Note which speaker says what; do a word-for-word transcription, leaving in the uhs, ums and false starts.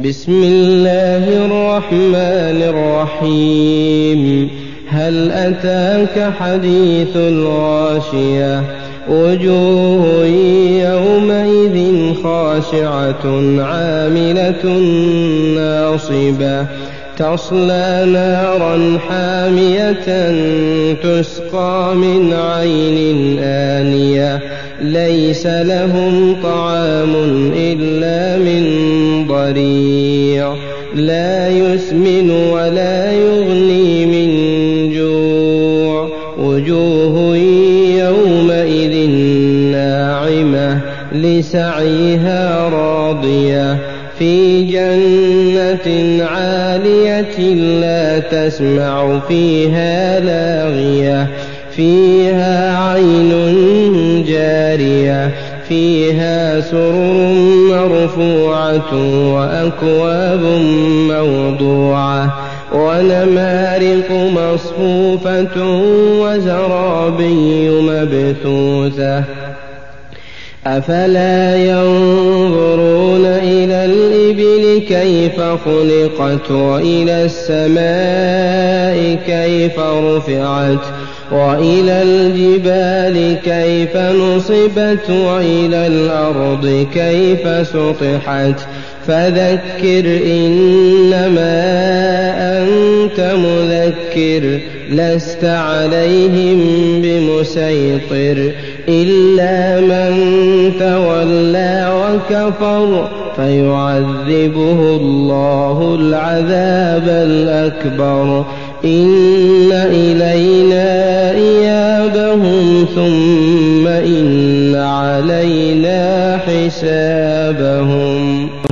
Speaker 1: بسم الله الرحمن الرحيم هل أتاك حديث الغاشية وجوه يومئذ خاشعة عاملة ناصبة تصلى نارا حامية تسقى من عين آنية ليس لهم طعام إلا من ضريع لا يسمن ولا يغني من جوع وجوه يومئذ ناعمة لسعيها راضية في جنة عالية لا تسمع فيها لاغية فيها عين جارية فيها سرر مرفوعة وأكواب موضوعة ونمارق مصفوفة وزرابي مبثوثة أفلا ينظرون إلى الإبل كيف خلقت وإلى السماء كيف رفعت وإلى الجبال كيف نصبت وإلى الأرض كيف سطحت فذكر إنما أنت مذكر لست عليهم بمسيطر إلا من تولى وكفر فيعذبه الله العذاب الأكبر إن إلينا إيابهم ثم إن علينا حسابهم.